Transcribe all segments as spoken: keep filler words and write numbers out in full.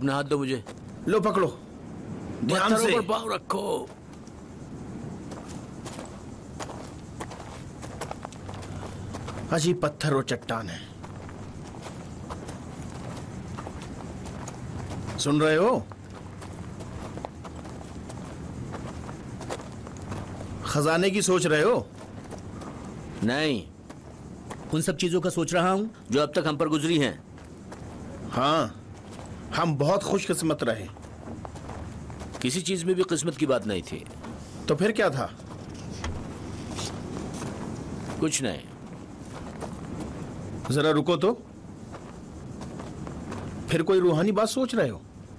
अपना हाथ दो मुझे। लो पकड़ो, ध्यान से। पर पाँव रखो। अजीब पत्थर और चट्टान है। सुन रहे हो? खजाने की सोच रहे हो? नहीं, उन सब चीजों का सोच रहा हूं जो अब तक हम पर गुजरी हैं। हाँ, हम बहुत खुशकिस्मत रहे। किसी चीज में भी किस्मत की बात नहीं थी। तो फिर क्या था? कुछ नहीं। जरा रुको तो, फिर कोई रूहानी बात सोच रहे हो?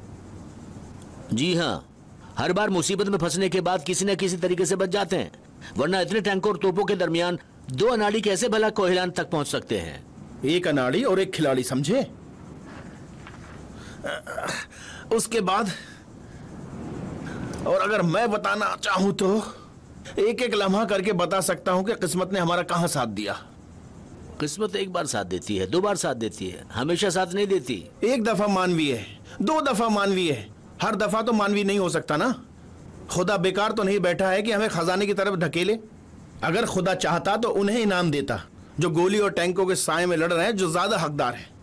जी हाँ, हर बार मुसीबत में फंसने के बाद किसी न किसी तरीके से बच जाते हैं, वरना इतने टैंकों और तोपों के दरमियान दो अनाड़ी कैसे भला कोहिलान तक पहुंच सकते हैं? एक अनाड़ी और एक खिलाड़ी, समझे? उसके बाद और अगर मैं बताना चाहूं तो एक एक लम्हा करके बता सकता हूं कि किस्मत ने हमारा कहां साथ दिया। किस्मत एक बार साथ देती है, दो बार साथ देती है, हमेशा साथ नहीं देती। एक दफा मानवीय है, दो दफा मानवीय है, हर दफा तो मानवीय नहीं हो सकता ना। खुदा बेकार तो नहीं बैठा है कि हमें खजाने की तरफ ढकेले। अगर खुदा चाहता तो उन्हें इनाम देता जो गोली और टैंकों के साए में लड़ रहे हैं, जो ज्यादा हकदार हैं।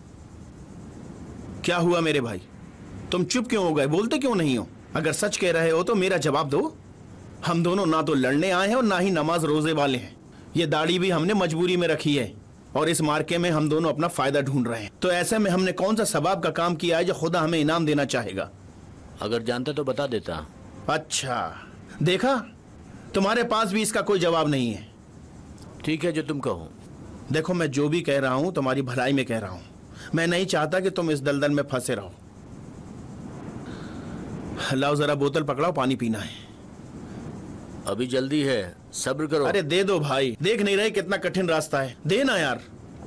क्या हुआ मेरे भाई, तुम चुप क्यों हो गए? बोलते क्यों नहीं हो? अगर सच कह रहे हो तो मेरा जवाब दो। हम दोनों ना तो लड़ने आए हैं और ना ही नमाज रोजे वाले हैं। ये दाढ़ी भी हमने मजबूरी में रखी है और इस मार्के में हम दोनों अपना फायदा ढूंढ रहे हैं। तो ऐसे में हमने कौन सा सवाब का काम किया है जो खुदा हमें इनाम देना चाहेगा? अगर जानता तो बता देता। अच्छा, देखा, तुम्हारे पास भी इसका कोई जवाब नहीं है। ठीक है, जो तुम कहो। देखो, मैं जो भी कह रहा हूं तुम्हारी भलाई में कह रहा हूं। मैं नहीं चाहता कि तुम इस दलदल में फंसे रहो। लाओ जरा बोतल पकड़ाओ, पानी पीना है। अभी जल्दी है, सब्र करो। अरे दे दो भाई, देख नहीं रहे कितना कठिन रास्ता है? देना यार।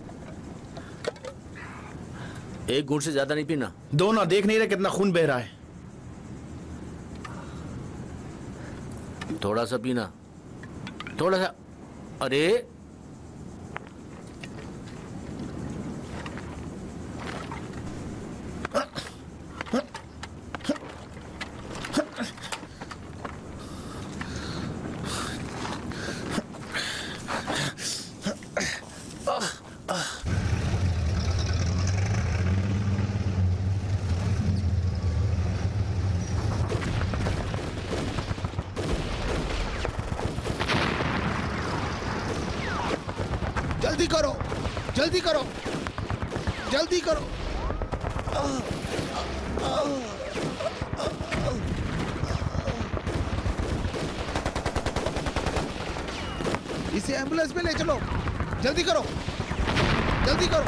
एक घूंट से ज्यादा नहीं पीना। दो ना, देख नहीं रहे कितना खून बह रहा है। थोड़ा सा पीना, थोड़ा सा। अरे जल्दी करो, जल्दी करो, जल्दी करो। इसे एम्बुलेंस में ले चलो, जल्दी करो, जल्दी करो।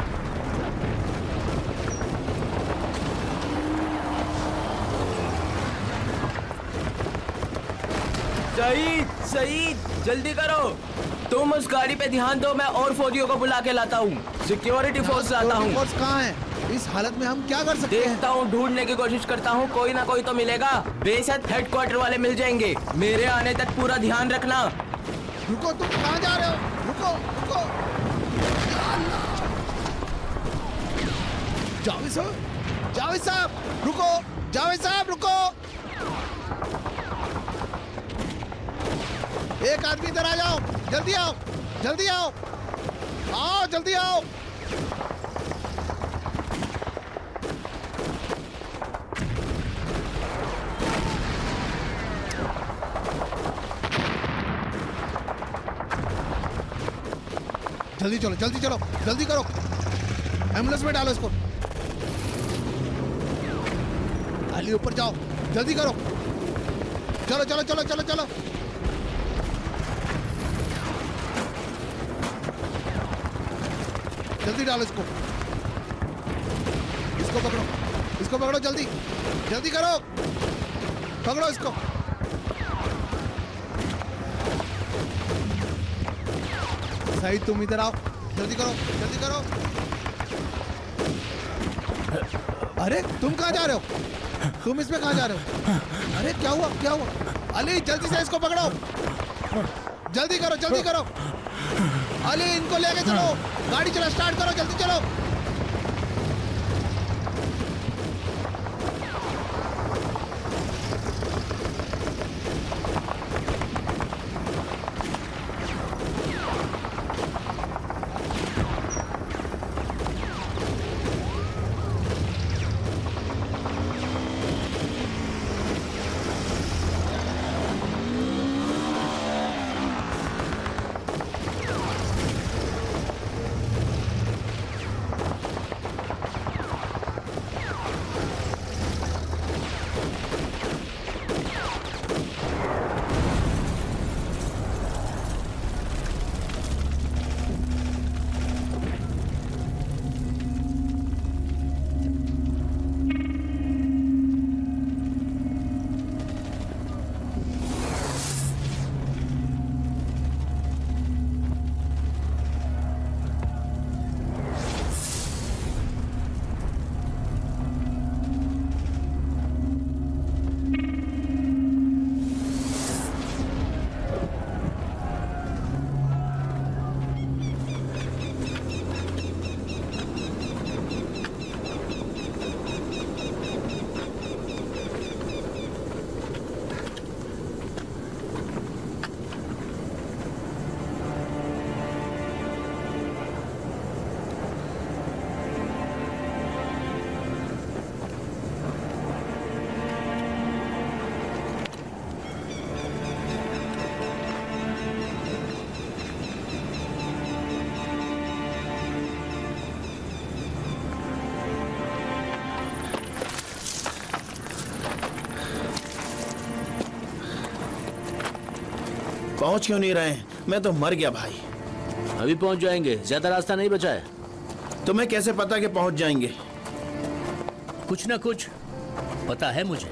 सईद, सईद, जल्दी करो। तुम उस गाड़ी पे ध्यान दो, मैं और फौजियों को बुला के लाता हूँ। सिक्योरिटी फोर्स लाता हूँ। फोर्स कहाँ है? इस हालत में हम क्या कर सकते हैं? देखता हूँ, ढूंढने की कोशिश करता हूँ, कोई ना कोई तो मिलेगा। बेशक हेडक्वार्टर वाले मिल जाएंगे। मेरे आने तक पूरा ध्यान रखना। रुको, तुम कहाँ जा रहे हो? रुको, रुको। जावेद साहब, जावेद साहब, रुको, जावेद साहब, रुको। एक आदमी इधर आ जाओ, जल्दी आओ, जल्दी आओ, आओ, जल्दी आओ। जल्दी चलो, जल्दी चलो, जल्दी करो। एम्बुलेंस में डालो इसको। अली ऊपर जाओ, जल्दी करो। चलो चलो चलो चलो चलो। जल्दी डालो इसको, इसको पकड़ो, इसको पकड़ो, जल्दी जल्दी करो, पकड़ो इसको। सही, तुम इधर आओ, जल्दी करो, जल्दी करो। अरे तुम कहाँ जा रहे हो? तुम इसमें कहाँ जा रहे हो? अरे क्या हुआ, क्या हुआ? अली जल्दी से इसको पकड़ो, जल्दी करो, जल्दी करो। अली इनको लेके चलो, गाड़ी चला, स्टार्ट करो, जल्दी चलो। पहुंच क्यों नहीं रहे हैं? मैं तो मर गया भाई। अभी पहुंच जाएंगे, ज्यादा रास्ता नहीं बचा है। तुम्हें कैसे पता कि पहुंच जाएंगे? कुछ ना कुछ पता है मुझे।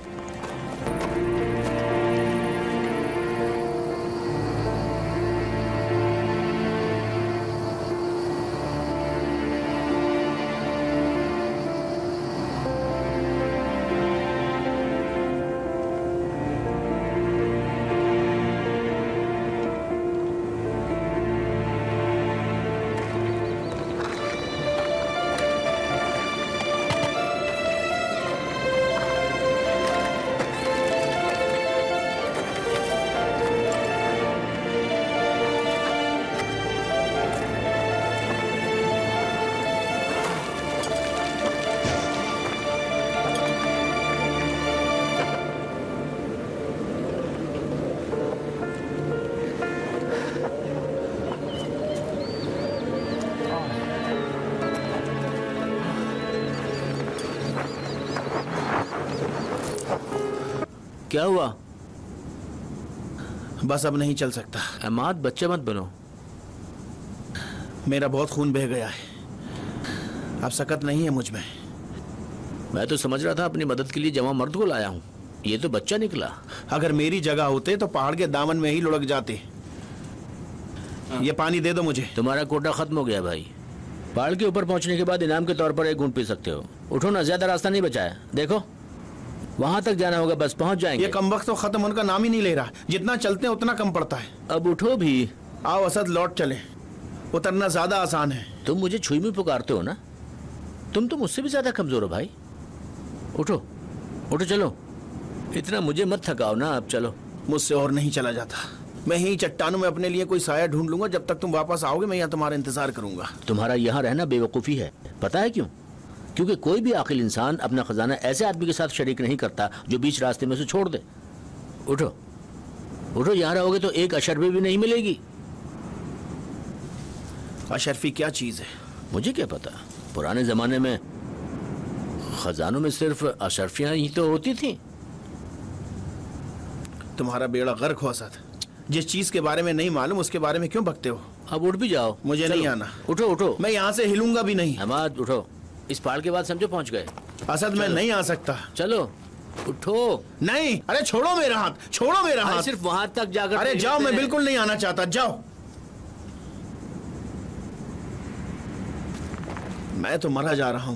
क्या हुआ? बस अब नहीं चल सकता। अहमद, बच्चे मत बनो। मेरा बहुत खून बह गया है, अब सकत नहीं है मुझ में। मैं तो समझ रहा था अपनी मदद के लिए जवां मर्द को लाया हूं, ये तो बच्चा निकला। अगर मेरी जगह होते तो पहाड़ के दामन में ही लुढ़क जाते। ये पानी दे दो मुझे। तुम्हारा कोटा खत्म हो गया भाई। पहाड़ के ऊपर पहुंचने के बाद इनाम के तौर पर एक घूंट पी सकते हो। उठो ना, ज्यादा रास्ता नहीं बचा है। देखो वहां तक जाना होगा, बस पहुंच जाएंगे। ये कमबख्त तो खत्म होने का नाम ही नहीं ले रहा। जितना चलते हैं उतना कम पड़ता है। अब उठो भी। आओ असद, लौट चले। उतरना ज्यादा आसान है। तुम मुझे छुई में पुकारते हो ना, तुम तो मुझसे भी ज्यादा कमजोर हो भाई। उठो उठो, चलो। इतना मुझे मत थकाओ ना, अब चलो। मुझसे और नहीं चला जाता। मैं यही चट्टानों में अपने लिए कोई साया ढूंढ लूंगा। जब तक तुम वापस आओगे मैं यहाँ तुम्हारा इंतजार करूंगा। तुम्हारा यहाँ रहना बेवकूफ़ी है, पता है क्यों? क्योंकि कोई भी आखिल इंसान अपना खजाना ऐसे आदमी के साथ शरीक नहीं करता जो बीच रास्ते में से छोड़ दे। उठो उठो, यहाँ रहोगे तो एक अशरफी भी नहीं मिलेगी। अशरफी क्या चीज है? मुझे क्या पता, पुराने जमाने में खजानों में सिर्फ अशरफियां ही तो होती थी। तुम्हारा बेड़ा गर्क हो असद। जिस चीज के बारे में नहीं मालूम उसके बारे में क्यों बकते हो? अब उठ भी जाओ। मुझे चलो, नहीं आना। उठो उठो। मैं यहाँ से हिलूंगा भी नहीं। अहमद उठो, इस पहाड़ के बाद समझो पहुंच गए। असद मैं नहीं आ सकता। चलो उठो। नहीं, अरे छोड़ो मेरा हाथ, छोड़ो मेरा अरे हाथ। सिर्फ वहां तक जाकर। अरे जाओ, मैं बिल्कुल नहीं आना चाहता। जाओ। मैं तो मरा जा रहा हूं।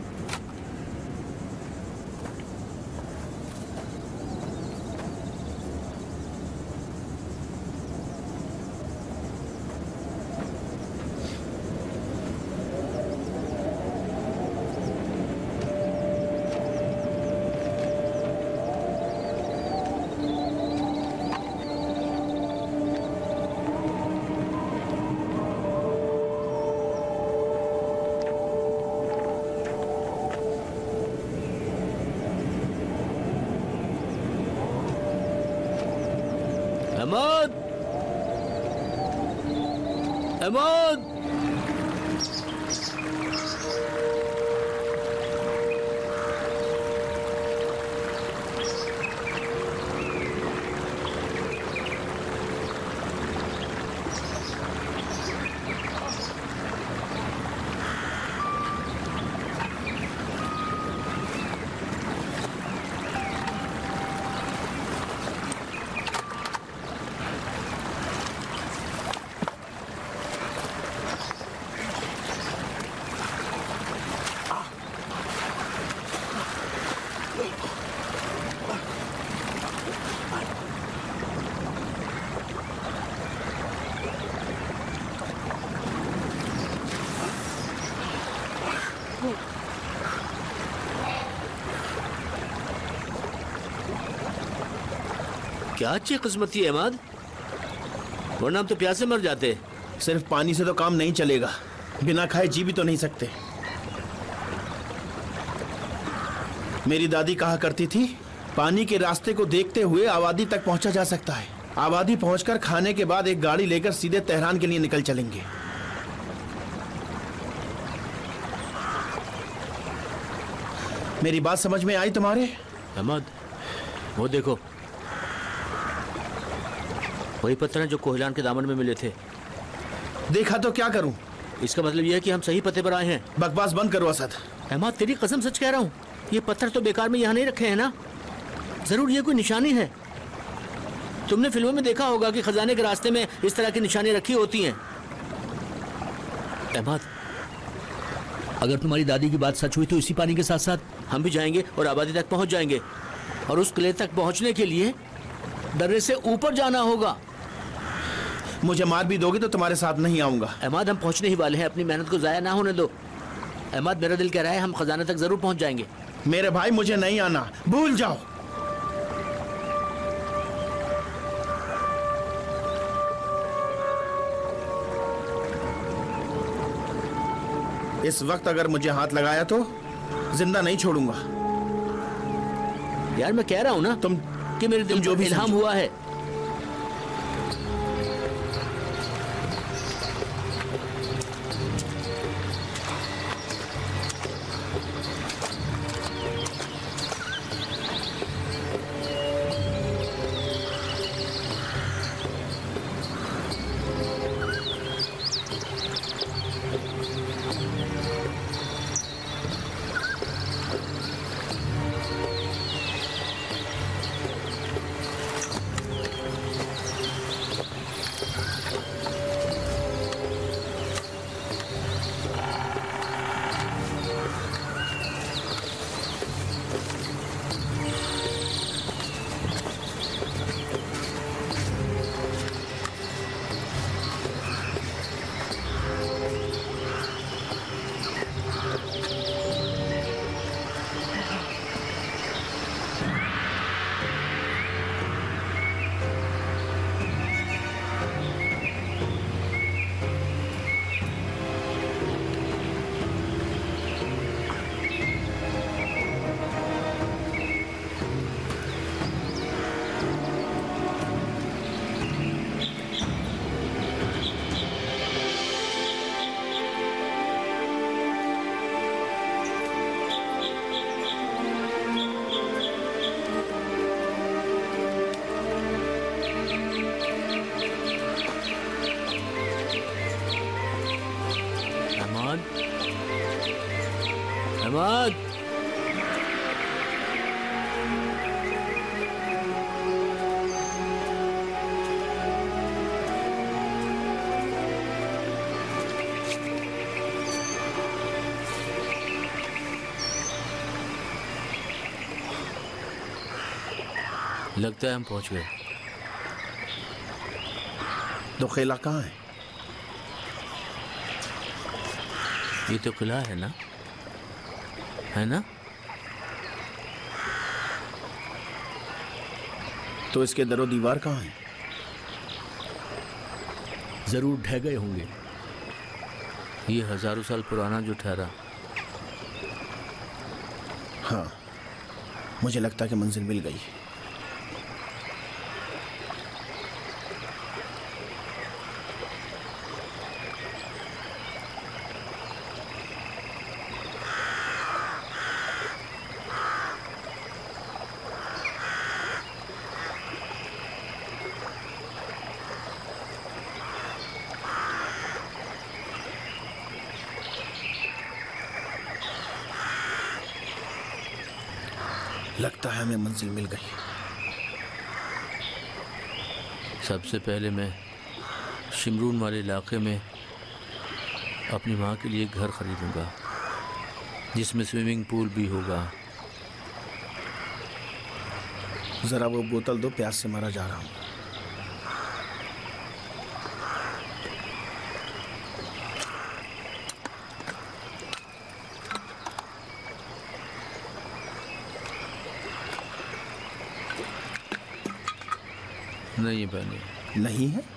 अहमद, अहमद, क्या अच्छी किस्मत थी अहमद, वरना हम तो प्यासे मर जाते। सिर्फ पानी से तो काम नहीं चलेगा, बिना खाए जी भी तो नहीं सकते। मेरी दादी कहा करती थी, पानी के रास्ते को देखते हुए आबादी तक पहुंचा जा सकता है। आबादी पहुंचकर खाने के बाद एक गाड़ी लेकर सीधे तेहरान के लिए निकल चलेंगे। मेरी बात समझ में आई तुम्हारे? अहमद, वो देखो, वही पत्थर हैं जो कोहिलान के दामन में मिले थे। देखा तो क्या करूं? इसका मतलब यह है कि हम सही पते पर आए हैं। बकवास बंद करो असद। अहमद, तेरी कसम सच कह रहा हूँ, ये पत्थर तो बेकार में यहाँ नहीं रखे हैं ना। जरूर ये कोई निशानी है। तुमने फिल्मों में देखा होगा कि खजाने के रास्ते में इस तरह की निशानी रखी होती हैं। अहमद, अगर तुम्हारी दादी की बात सच हुई तो इसी पानी के साथ साथ हम भी जाएंगे और आबादी तक पहुंच जाएंगे। और उस किले तक पहुंचने के लिए दर्रे से ऊपर जाना होगा। मुझे मार भी दोगे तो तुम्हारे साथ नहीं आऊंगा। अहमद, हम पहुंचने ही वाले हैं, अपनी मेहनत को जाया ना होने दो। अहमद, मेरा दिल कह रहा है हम खजाने तक जरूर पहुंच जाएंगे। मेरे भाई, मुझे नहीं आना, भूल जाओ। इस वक्त अगर मुझे हाथ लगाया तो जिंदा नहीं छोड़ूंगा। यार मैं कह रहा हूं ना तुम कि मेरे दिल जो को भी इल्हाम समझो। हुआ है। अहमद, लगता है हम पहुंच गए। तो किला कहाँ है? ये तो किला है ना, है ना? तो इसके दरो दीवार कहाँ है? जरूर ढह गए होंगे। ये हजारों साल पुराना जो ठहरा। हाँ, मुझे लगता है कि मंजिल मिल गई। लगता है हमें मंजिल मिल गई। सबसे पहले मैं शिमरून वाले इलाके में अपनी माँ के लिए घर खरीदूंगा जिसमें स्विमिंग पूल भी होगा। जरा वो बोतल दो, प्यास से मारा जा रहा हूं। नहीं बने। नहीं है?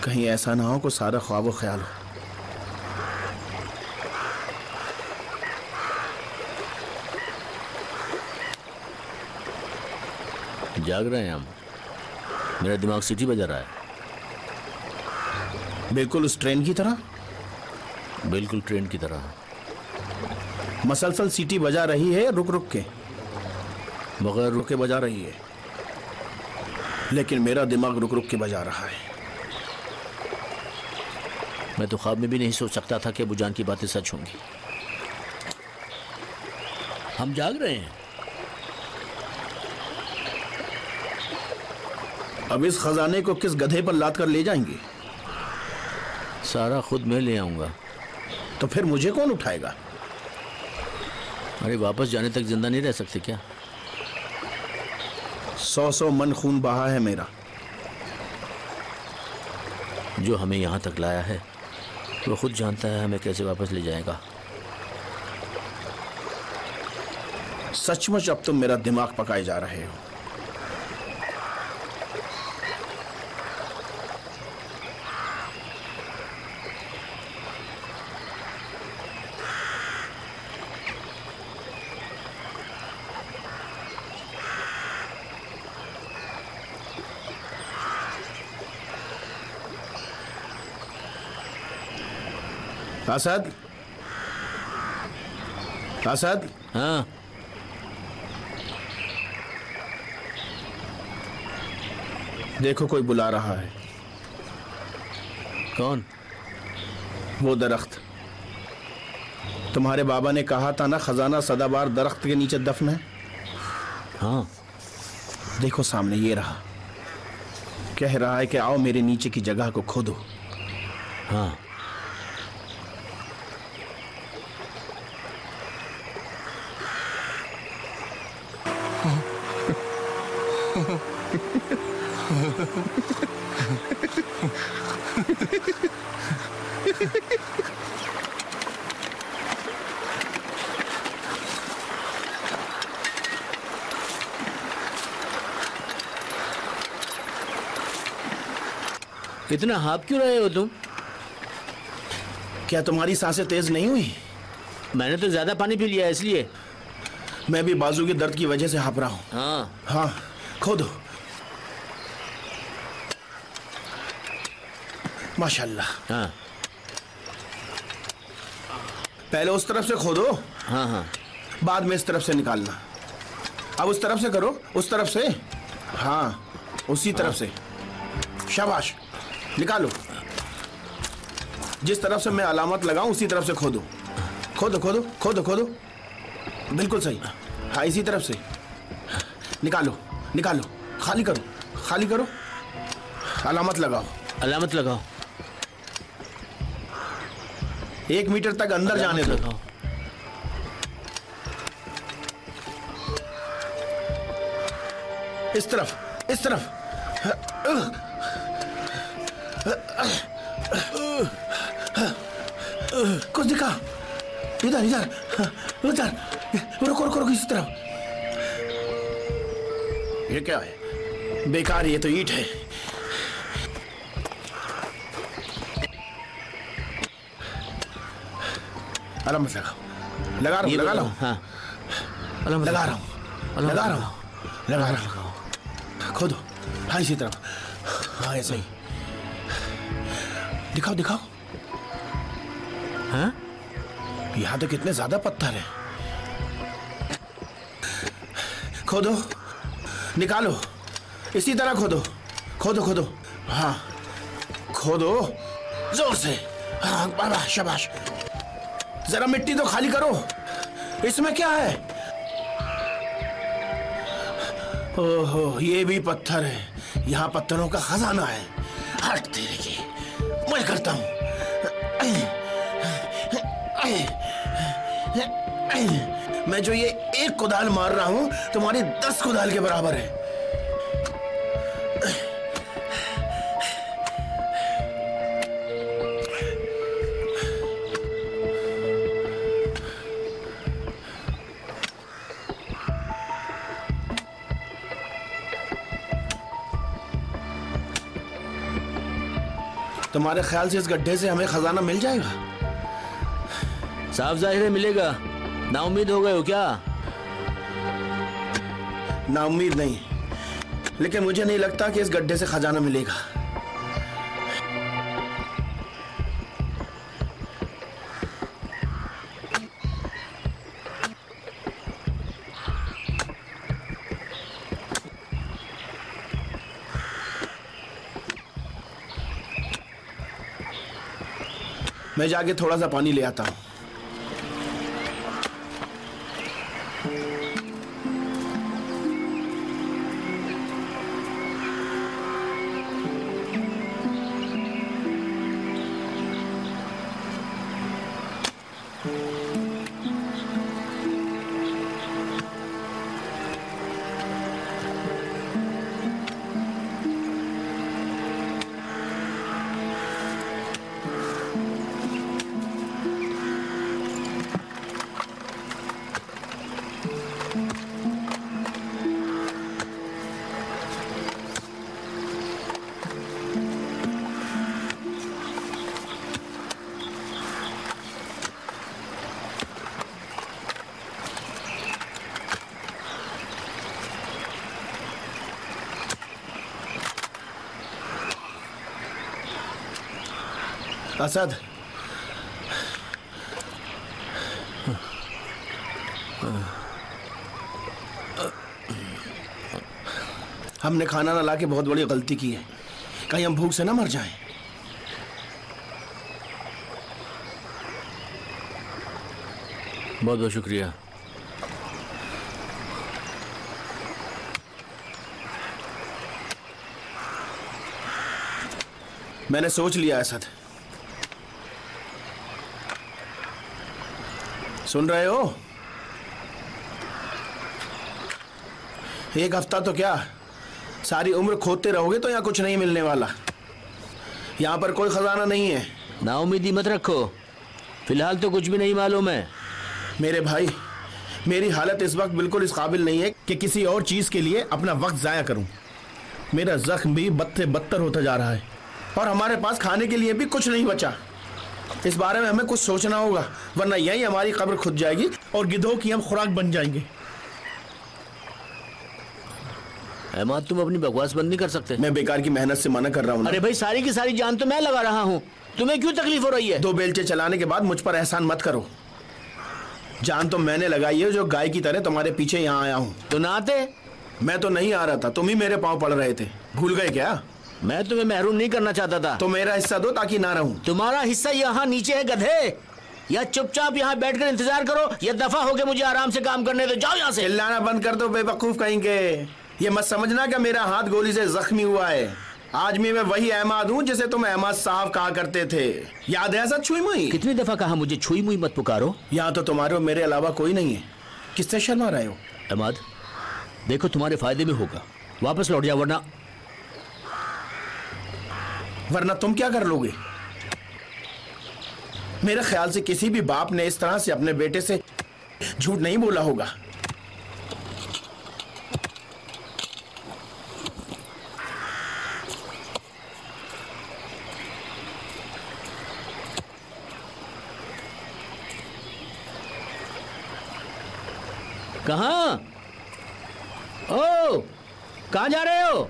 कहीं ऐसा ना हो कि सारा ख्वाब ख्याल हो। जाग रहे हैं हम। मेरा दिमाग सीटी बजा रहा है। बिल्कुल उस ट्रेन की तरह। बिल्कुल ट्रेन की तरह। मसलसल सीटी बजा रही है, रुक रुक के। बगैर रुक के बजा रही है, लेकिन मेरा दिमाग रुक रुक के बजा रहा है। मैं तो ख्वाब में भी नहीं सोच सकता था कि अबू जान की बातें सच होंगी। हम जाग रहे हैं। अब इस खजाने को किस गधे पर लाद कर ले जाएंगे? सारा खुद मैं ले आऊंगा। तो फिर मुझे कौन उठाएगा? अरे वापस जाने तक जिंदा नहीं रह सकते क्या? सौ सौ मन खून बहा है मेरा। जो हमें यहाँ तक लाया है वो खुद जानता है हमें कैसे वापस ले जाएगा। सचमुच अब तुम मेरा दिमाग पकाए जा रहे हो। असद, असद, हाँ देखो कोई बुला रहा है। कौन? वो दरख्त। तुम्हारे बाबा ने कहा था ना खजाना सदाबार दरख्त के नीचे दफन है। हाँ देखो सामने ये रहा। कह रहा है कि आओ मेरे नीचे की जगह को खोदो। हाँ इतना हाँफ क्यों रहे हो तुम? क्या तुम्हारी सांसें तेज नहीं हुई? मैंने तो ज्यादा पानी पी लिया इसलिए। मैं भी बाजू के दर्द की वजह से हाँफ रहा हूं। हाँ हाँ खोदो। माशाल्लाह। हाँ पहले उस तरफ से खोदो, हाँ हाँ बाद में इस तरफ से निकालना। अब उस तरफ से करो, उस तरफ से। हाँ उसी तरफ से। शाबाश, निकालो। जिस तरफ से मैं अलामत लगाऊं उसी तरफ से खोदो। खोदो खोदो खोदो खोदो। बिल्कुल सही। हाँ इसी तरफ से निकालो निकालो। खाली करो खाली करो। अलामत लगाओ। अलामत लगाओ। एक मीटर तक अंदर जाने दो। लगाओ। इस तरफ इस तरफ। कुछ दिखा? इधर इधर उधर। रुको रुको रुको। इस तरफ। ये क्या है? बेकार, ये तो ईंट है। अलामत लगाओ। लगा रहा हूँ लगा रहा हूँ। हाँ लगा रहा हूँ लगा रहा हूँ लगा रहा हूँ। खोदो। हाँ इसी तरफ। हाँ ऐसा ही। दिखाओ दिखाओ। हाँ यहाँ तो कितने ज्यादा पत्थर हैं। खोदो निकालो। इसी तरह खोदो खोदो खोदो। हाँ खोदो जोर से। हाँ बाबा शाबाश। जरा मिट्टी तो खाली करो। इसमें क्या है? ओहो ये भी पत्थर है। यहाँ पत्थरों का खजाना है। हट तेरे की, मैं करता हूँ। मैं जो ये एक कुदाल मार रहा हूं तुम्हारी दस कुदाल के बराबर है। तुम्हारे ख्याल से इस गड्ढे से हमें खजाना मिल जाएगा? साफ जाहिर है मिलेगा। नाउम्मीद हो गए हो क्या? नाउम्मीद नहीं, लेकिन मुझे नहीं लगता कि इस गड्ढे से खजाना मिलेगा। मैं जाके थोड़ा सा पानी ले आता हूं। असद, हमने खाना ना लाके बहुत बड़ी गलती की है। कहीं हम भूख से ना मर जाएं। बहुत बहुत शुक्रिया। मैंने सोच लिया असद। सुन रहे हो? एक हफ्ता तो क्या, सारी उम्र खोदते रहोगे तो यहाँ कुछ नहीं मिलने वाला। यहाँ पर कोई खजाना नहीं है। नाउम्मीदी मत रखो, फिलहाल तो कुछ भी नहीं मालूम है। मेरे भाई, मेरी हालत इस वक्त बिल्कुल इस काबिल नहीं है कि किसी और चीज के लिए अपना वक्त जाया करूं। मेरा जख्म भी बद से बदतर होता जा रहा है और हमारे पास खाने के लिए भी कुछ नहीं बचा। इस बारे में हमें कुछ सोचना होगा, वरना यही हमारी कब्र खुद जाएगी और गिद्धों की हम खुराक बन जाएंगे। अहमद, तुम अपनी बकवास बंद नहीं कर सकते? मैं बेकार की मेहनत से मना कर रहा हूँ। अरे भाई, सारी की सारी जान तो मैं लगा रहा हूँ, तुम्हें क्यों तकलीफ हो रही है? दो बेलचे चलाने के बाद मुझ पर एहसान मत करो। जान तो मैंने लगाई है, जो गाय की तरह तुम्हारे पीछे यहाँ आया हूँ। तो ना आते? मैं तो नहीं आ रहा था, तुम ही मेरे पाँव पड़ रहे थे। भूल गए क्या? मैं तुम्हें महरूम नहीं करना चाहता था। तो मेरा हिस्सा दो ताकि ना रहूं। तुम्हारा हिस्सा यहाँ नीचे है गधे। या चुपचाप यहाँ बैठकर इंतजार करो या दफा होके मुझे आराम से काम करने दो। जाओ यहाँ से। चिल्लाना बंद कर दो बेवकूफ कहेंगे। ये मत समझना कि मेरा हाथ गोली से जख्मी हुआ है। आज भी मैं वही अहमद हूँ जिसे तुम अहमद साहब कहा करते थे। याद है ऐसा? छुई मुई। कितनी दफा कहा मुझे छुई मुई मत पुकारो। यहाँ तो तुम्हारे और मेरे अलावा कोई नहीं है। किससे शर्मा रहे हो? अहमद, देखो तुम्हारे फायदे में होगा, वापस लौट जाओ, वरना वरना तुम क्या कर लोगे? मेरे ख्याल से किसी भी बाप ने इस तरह से अपने बेटे से झूठ नहीं बोला होगा। कहाँ? ओ, कहाँ जा रहे हो?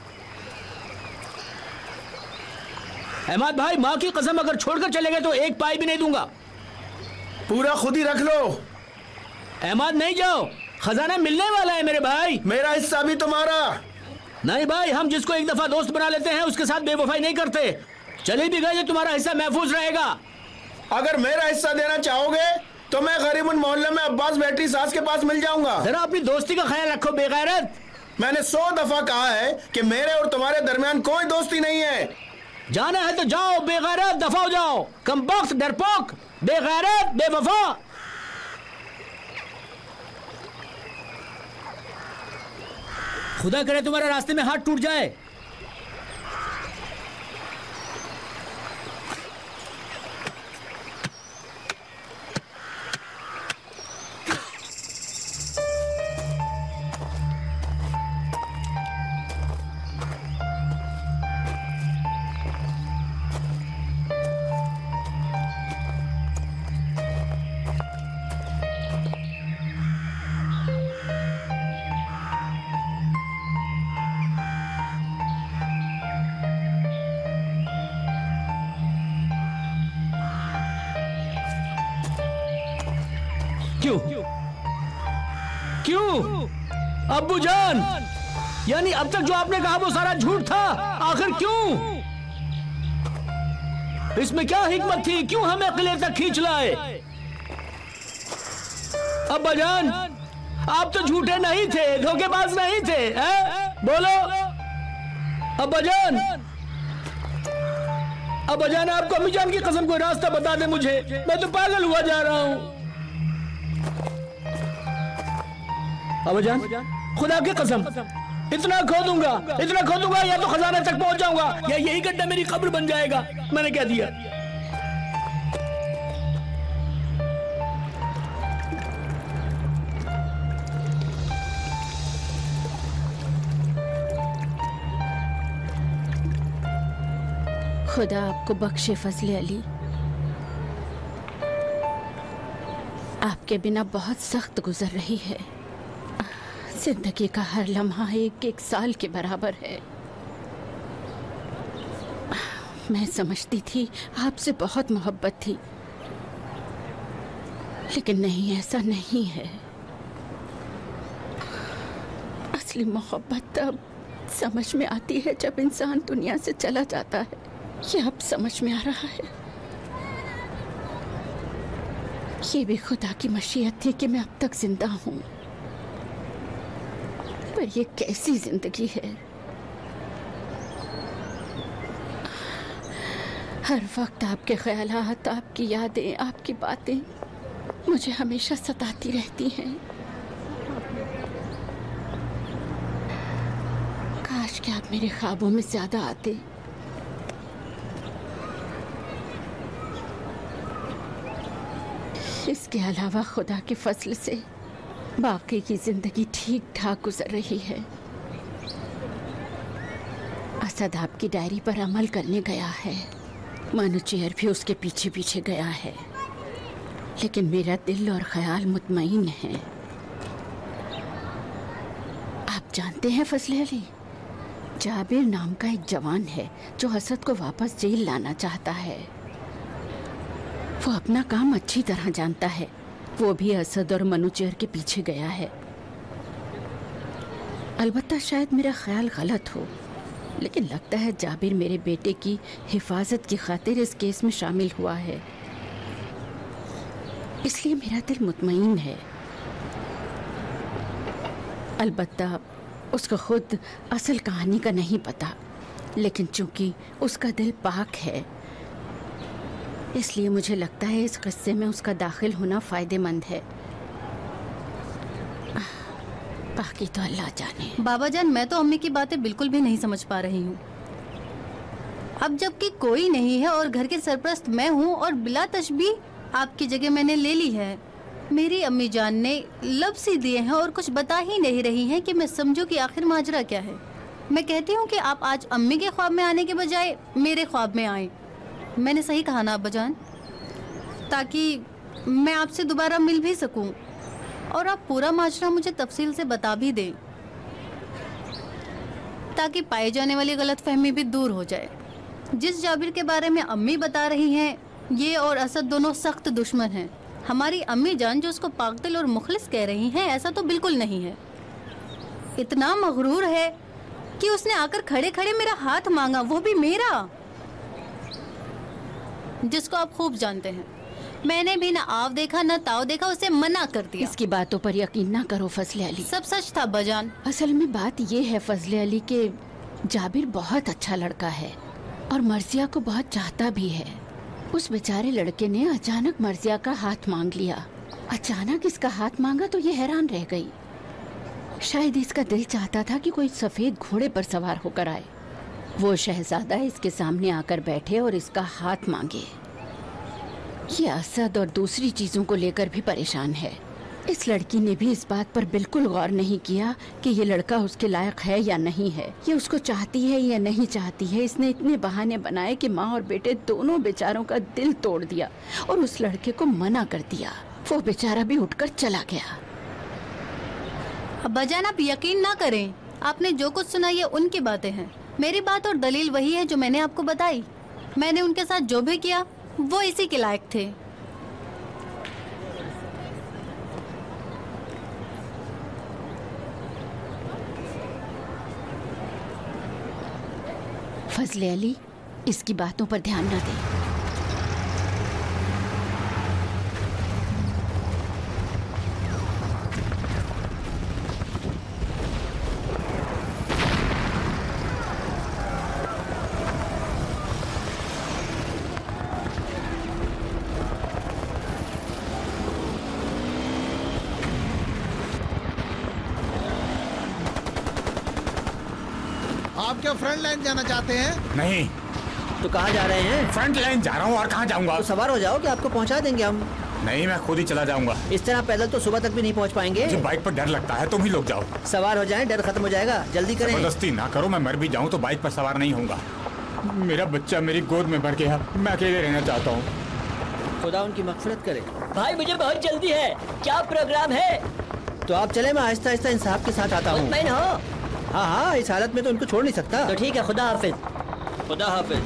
अहमद भाई, माँ की कसम, अगर छोड़कर चले गए तो एक पाई भी नहीं दूंगा। पूरा खुद ही रख लो। अहमद नहीं जाओ, खजाना मिलने वाला है मेरे भाई। मेरा हिस्सा भी तुम्हारा। नहीं भाई, हम जिसको एक दफा दोस्त बना लेते हैं उसके साथ बेवफाई नहीं करते। चले भी गए तो तुम्हारा हिस्सा महफूज रहेगा। अगर मेरा हिस्सा देना चाहोगे तो मैं गरीबुन मोहल्ले में अब्बास बैटरी सास के पास मिल जाऊंगा। जरा अपनी दोस्ती का ख्याल रखो बेगैरत। मैंने सौ दफा कहा है कि मेरे और तुम्हारे दरमियान कोई दोस्ती नहीं है। जाना है तो जाओ बेगैरत, दफा हो जाओ। कमबख्त, डरपोक, बेगैरत, बेवफा। खुदा करे तुम्हारे रास्ते में हाथ टूट जाए। क्यों? क्यों? अब्बू जान, यानी अब तक जो आपने कहा वो सारा झूठ था, आखिर क्यों? इसमें क्या हिकमत थी? क्यों हमें किले तक खींच लाए? अब्बा जान, आप तो झूठे नहीं थे, धोखेबाज नहीं थे, हैं? बोलो अब्बा जान। अब्बा जान, आपको अम्मी जान की कसम कोई रास्ता बता दे मुझे, मैं तो पागल हुआ जा रहा हूं। अब्बा जान, खुदा की कसम, इतना खोदूंगा, इतना खोदूंगा या तो खजाने तक पहुंच जाऊंगा या यही गड्ढा मेरी कब्र बन जाएगा। मैंने क्या दिया? खुदा आपको बख्शे फजले अली। आपके बिना बहुत सख्त गुजर रही है। जिंदगी का हर लम्हा एक एक साल के बराबर है। मैं समझती थी आपसे बहुत मोहब्बत थी, लेकिन नहीं, ऐसा नहीं है। असली मोहब्बत तब समझ में आती है जब इंसान दुनिया से चला जाता है। ये अब समझ में आ रहा है। ये भी खुदा की मशीयत थी कि मैं अब तक जिंदा हूं, पर ये कैसी जिंदगी है। हर वक्त आपके ख्यालात, आपकी यादें, आपकी बातें मुझे हमेशा सताती रहती हैं। काश कि आप मेरे ख्वाबों में ज्यादा आते। इसके अलावा खुदा के फजल से बाकी की जिंदगी ठीक ठाक गुजर रही है। असद आपकी डायरी पर अमल करने गया है, मानुचेयर भी उसके पीछे पीछे गया है, लेकिन मेरा दिल और ख्याल मुतमईन है। आप जानते हैं फजले अली, जाबिर नाम का एक जवान है जो असद को वापस जेल लाना चाहता है। वो अपना काम अच्छी तरह जानता है। वो भी असद और मनुचेर के पीछे गया है। अलबत्ता शायद मेरा ख्याल गलत हो, लेकिन लगता है जाबिर मेरे बेटे की हिफाजत की खातिर इस केस में शामिल हुआ है, इसलिए मेरा दिल मुतमईन है। अलबत्ता उसको खुद असल कहानी का नहीं पता, लेकिन चूंकि उसका दिल पाक है, इसलिए मुझे लगता है इस किस्से में उसका दाखिल होना फायदेमंद है। बाकी तो अल्लाह जाने। बाबा जान, मैं तो अम्मी की बातें बिल्कुल भी नहीं समझ पा रही हूँ। अब जबकि कोई नहीं है और घर के सरपरस्त मैं हूँ और बिला तशबीह आपकी जगह मैंने ले ली है। मेरी अम्मी जान ने लफ्ज़ ही दिए हैं और कुछ बता ही नहीं रही हैं कि मैं समझूं कि आखिर माजरा क्या है। मैं कहती हूँ कि आप आज अम्मी के ख्वाब में आने के बजाय मेरे ख्वाब में आए। मैंने सही कहा ना अब्बा जान? ताकि मैं आपसे दोबारा मिल भी सकूं और आप पूरा माजरा मुझे तफसील से बता भी दें, ताकि पाई जाने वाली गलतफहमी भी दूर हो जाए। जिस जाबिर के बारे में अम्मी बता रही हैं, ये और असद दोनों सख्त दुश्मन हैं। हमारी अम्मी जान जो उसको पागदिल और मुखलिस कह रही हैं, ऐसा तो बिल्कुल नहीं है। इतना मगरूर है कि उसने आकर खड़े खड़े मेरा हाथ मांगा, वो भी मेरा, जिसको आप खूब जानते हैं। मैंने भी ना आव देखा ना ताव देखा, उसे मना कर दिया। इसकी बातों पर यकीन ना करो फजले अली। सब सच था बजान। असल में बात ये है फजले अली के जाबिर बहुत अच्छा लड़का है और मर्जिया को बहुत चाहता भी है। उस बेचारे लड़के ने अचानक मर्जिया का हाथ मांग लिया। अचानक इसका हाथ मांगा तो ये हैरान रह गई। शायद इसका दिल चाहता था कि कोई सफेद घोड़े पर सवार होकर आए, वो शहजादा इसके सामने आकर बैठे और इसका हाथ मांगे। ये असद और दूसरी चीजों को लेकर भी परेशान है। इस लड़की ने भी इस बात पर बिल्कुल गौर नहीं किया कि ये लड़का उसके लायक है या नहीं है, ये उसको चाहती है या नहीं चाहती है। इसने इतने बहाने बनाए कि माँ और बेटे दोनों बेचारों का दिल तोड़ दिया और उस लड़के को मना कर दिया। वो बेचारा भी उठकर चला गया। अब्बा जान, आप यकीन ना करें, आपने जो कुछ सुना ये उनकी बातें हैं। मेरी बात और दलील वही है जो मैंने आपको बताई। मैंने उनके साथ जो भी किया वो इसी के लायक थे। फजले अली, इसकी बातों पर ध्यान न दे। आप क्या फ्रंट लाइन जाना चाहते हैं? नहीं। तो कहाँ जा रहे हैं? फ्रंट लाइन जा रहा हूँ, और कहाँ जाऊँगा? तो सवार हो जाओ कि आपको पहुँचा देंगे हम। नहीं, मैं खुद ही चला जाऊँगा। इस तरह पैदल तो सुबह तक भी नहीं पहुँच पाएंगे। मुझे बाइक पर डर लगता है, तुम ही लोग जाओ। सवार हो जाएं, डर खत्म हो जाएगा। जल्दी करें। जबरदस्ती ना करो, मैं मर भी जाऊँ तो बाइक पर सवार नहीं होऊंगा। मेरा बच्चा मेरी गोद में भर गया, मैं अकेले रहना चाहता हूँ। खुदा उनकी मगफिरत करे। भाई मुझे बहुत जल्दी है, क्या प्रोग्राम है? तो आप चले, मैं आहिस्ता आहिस्ता इंसाफ के साथ आता हूँ। मुतमईन हो? हाँ हाँ, इस हालत में तो उनको छोड़ नहीं सकता। तो ठीक है, खुदा हाफिज। खुदा हाफिज।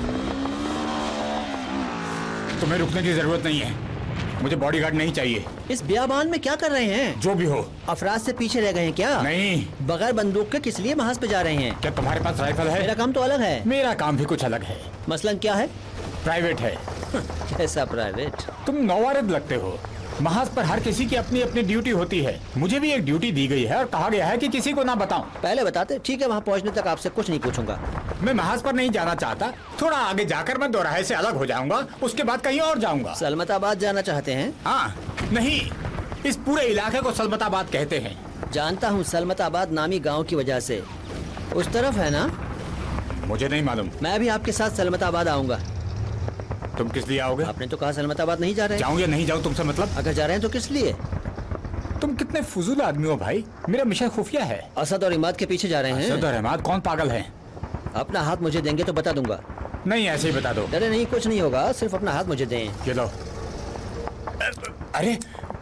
तुम्हें रुकने की जरूरत नहीं है, मुझे बॉडीगार्ड नहीं चाहिए। इस बियाबान में क्या कर रहे हैं? जो भी हो। अफराद से पीछे रह गए हैं क्या? नहीं। बगैर बंदूक के किस लिए महाज पे जा रहे हैं? क्या तुम्हारे पास राइफल है? मेरा काम तो अलग है। मेरा काम भी कुछ अलग है। मसलन क्या है? प्राइवेट है। कैसा प्राइवेट? तुम नौवारद लगते हो। महाज पर हर किसी की अपनी अपनी ड्यूटी होती है। मुझे भी एक ड्यूटी दी गई है और कहा गया है कि किसी को ना बताऊं। पहले बताते। ठीक है, वहाँ पहुँचने तक आपसे कुछ नहीं पूछूंगा। मैं महाज पर नहीं जाना चाहता, थोड़ा आगे जाकर मैं दोराहे से अलग हो जाऊंगा, उसके बाद कहीं और जाऊंगा। सलमताबाद जाना चाहते हैं? हाँ। नहीं, इस पूरे इलाके को सलमताबाद कहते हैं। जानता हूँ, सलमताबाद नामी गाँव की वजह से। उस तरफ है ना? मुझे नहीं मालूम। मैं भी आपके साथ सलमताबाद आऊंगा। तुम किस लिए आओगे? आपने तो कहा सलमताबाद नहीं जा रहे। जाऊं या नहीं जाऊं तुमसे मतलब? अगर जा रहे हैं तो किस लिए? तुम कितने फजूल आदमी हो भाई। मेरा मिशन खुफिया है। असद और इमाद के पीछे जा रहे हैं। असद और इमाद कौन पागल है? अपना हाथ मुझे देंगे तो बता दूंगा। नहीं, ऐसे ही बता दो। डरे नहीं, कुछ नहीं होगा, सिर्फ अपना हाथ मुझे दें। ये लो। अरे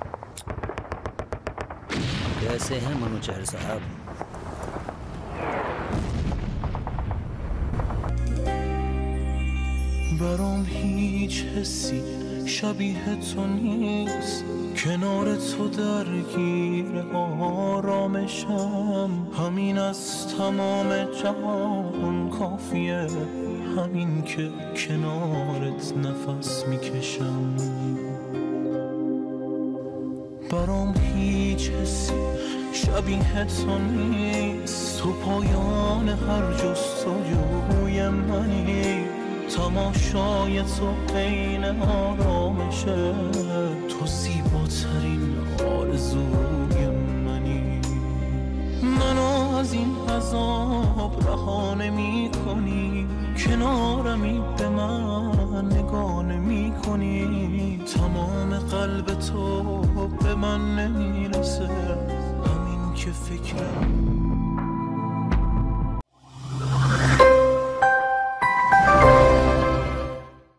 कैसे हैं मनोचहर साहब? برام هیچ حسی شبیه تو نیست، کنار تو درگیر آرامشم، همین از تمام جهان کافیه، همین که کنارت نفس میکشم. برام هیچ حسی شبیه تو نیست، تو پایان هر جستجوی منی، تماشای تو عین آرامشه، تو زیباترین آرزوی منی. منو از این عذاب رها نمی کنی، کنارمی به من نگاه نمی کنی، تمام قلب تو به من نمیرسه، همین که فکرم